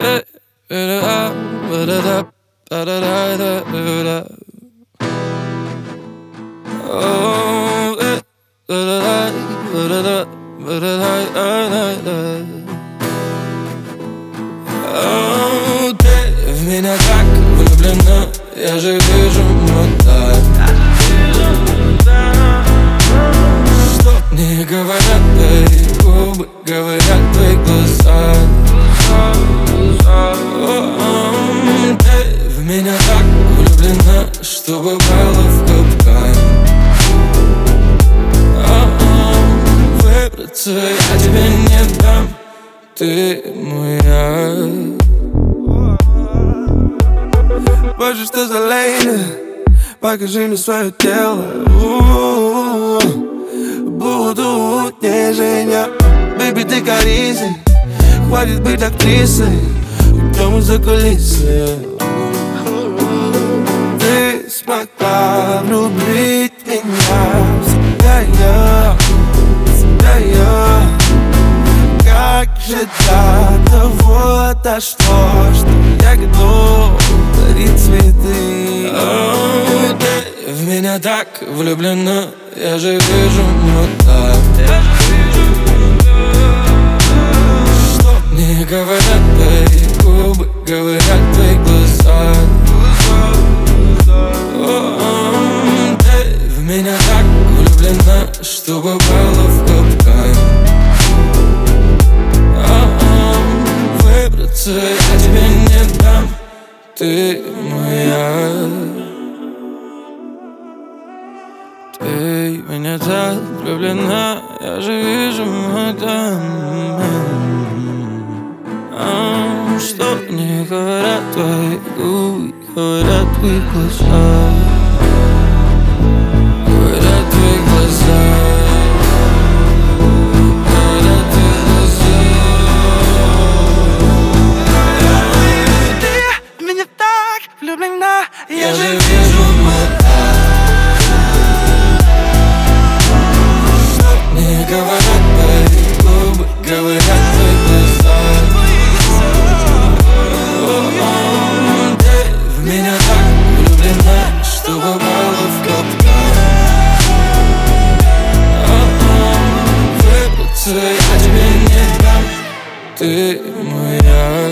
Ты в меня так влюблена, я же вижу мута. Что мне говорят твои губы, говорят твои глаза. Ты в меня так влюблена, что попала в капкан. Выбраться я тебе не дам, ты моя. Боже, что за лейна, покажи мне свое тело. Буду утнежения. Бэйби, ты корисой, хватит быть актрисой, уйдем из-за кулисы. Ты смогла влюбить меня в себя я. Как же до того дошло, что я готов дарить цветы. Ты в меня так влюблена, я же вижу мута. Что мне говорят твои губы, говорят твои глаза. Ты в меня так влюблена, что попала в капкан. Выбраться я тебе не дам, ты моя. Ты в меня так влюблена, я же вижу мадам. Что мне говорят твои губы, говорят твои глаза. Говорят твои глаза. Говорят твои глаза. Ты в меня так влюблена, Я же вижу мадам. Мне говорят твои губы, говорят твои глаза. Ты в меня так влюблена, что попала в капкан. Выбраться я тебе не дам, ты моя.